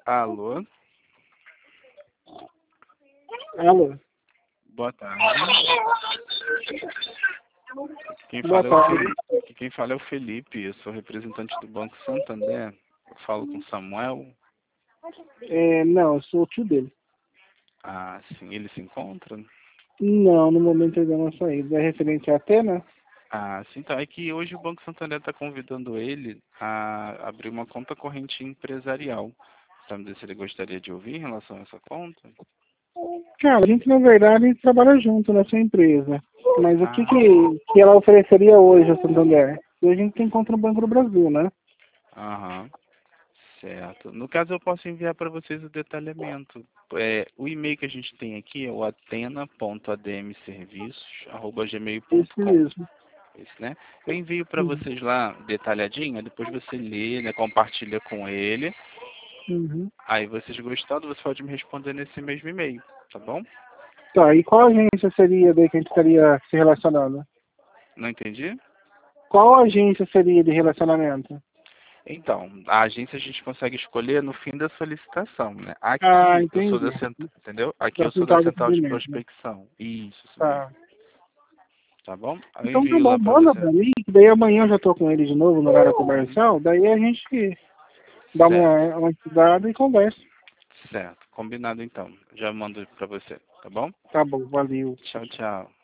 Alô, Alô, boa tarde. Quem boa fala é o tarde. Felipe. Quem fala é o Felipe, eu sou representante do Banco Santander. Eu falo com Samuel. Não, eu sou o tio dele. Ah, sim, ele se encontra? Não, no momento ele não saída. É referente à Atena? Ah, sim, então é que hoje o Banco Santander está convidando ele a abrir uma conta corrente empresarial. Sabe dizer se ele gostaria de ouvir em relação a essa conta? Cara, a gente na verdade trabalha junto nessa empresa. Mas o que, Ah, que ela ofereceria hoje ao Santander? E a gente tem conta no Banco do Brasil, né? aham, certo. No caso, eu posso enviar para vocês o detalhamento. O e-mail que a gente tem aqui é o Isso atena.admserviços@gmail.com. mesmo. Isso, né? Eu envio para Uhum. vocês lá detalhadinho, depois você lê, né, compartilha com ele. Uhum. Aí vocês gostando, você pode me responder nesse mesmo e-mail, tá bom? Tá, e qual agência seria daí que a gente estaria se relacionando? Não entendi? Qual agência seria de relacionamento? Então, a agência a gente consegue escolher no fim da solicitação, né? Ah, Aqui eu sou entendi. da central, entendeu? Aqui Da eu sou da central de central de atendimento. prospecção. Isso mesmo. Tá. Tá bom? Eu Então tá envio bom, lá para manda você. pra mim, que daí amanhã eu já tô com ele de novo no horário comercial, daí a gente dá Certo, uma estudada e conversa. certo. Combinado então. Já mando para você, tá bom? Tá bom, valeu. Tchau, tchau.